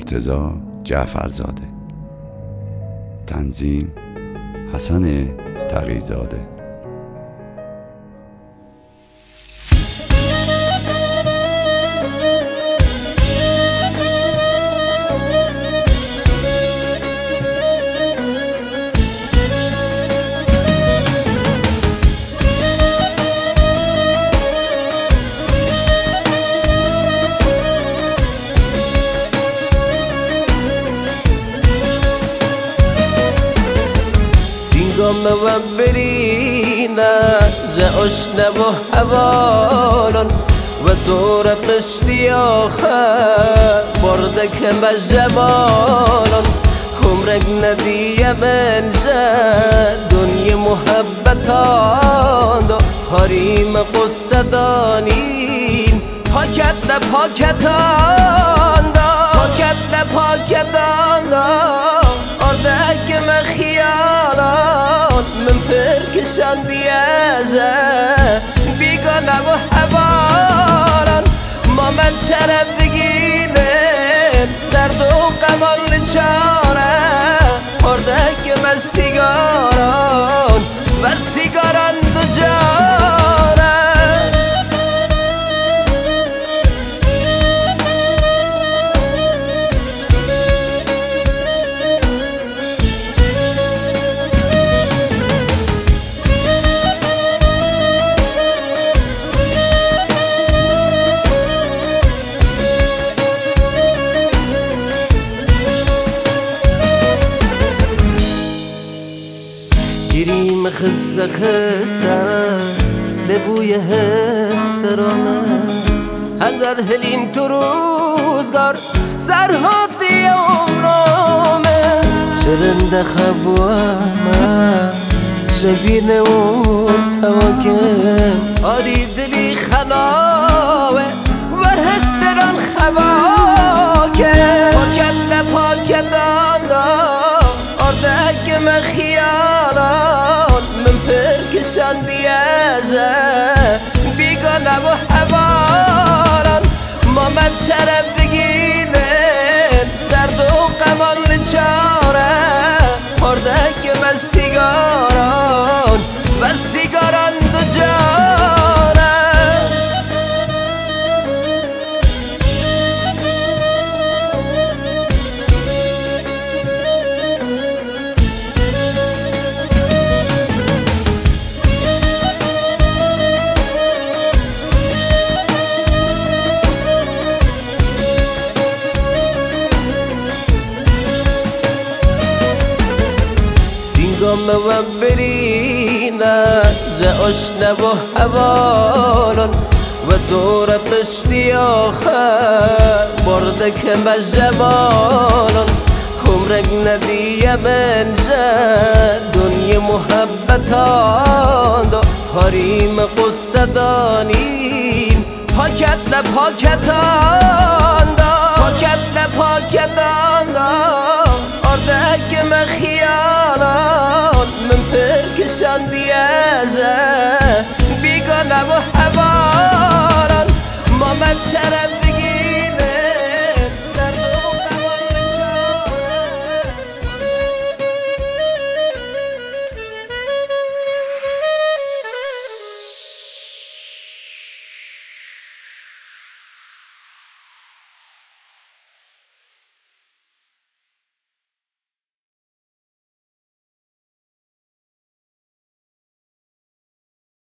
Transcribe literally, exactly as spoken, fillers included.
مرتضی جعفرزاده. تنظیم حسن تقی‌زاده. و برینه ز اشنه و حوالان و دور پشتی آخر برده که مجمالان عمرک ندیه منجه دنیا محبتان دا حریم قصه دانین پاکت نه پاکتان دا پاکت نه پاکتان دا آرده که من خیالان من پرکشان دیازه بیگانه و حوالان ما من چرا بگینه درد و غمان چاره آرده که من سیگاران و سیگاران دو جاره گیریم خسه خسه لبوی هسترامه هنزر هلیم تو روزگار سرحادی عمرامه شرنده خبوامه شبینه و تواکه آری دلی خناوه و هستران خواکه پاکت نه پاکتان دا آرده که من خیالان من پرکشان دیازه بیگانه و حوالان ما من چرا بگینه درد و غمان چاره آرده که من سیگاران و سیگاران دو جاره و برینه ز اشنه و حوالان و دور پشتی آخر برده که مجمالان عمرک ندیه منجه دنیا محبتان دا حریم قصه دانین پاکت نه پاکتان دا پاکت نه پاکتان دا آرده که من خیالان من پرکشان دیازه بیگانه و حوالان ما من چرا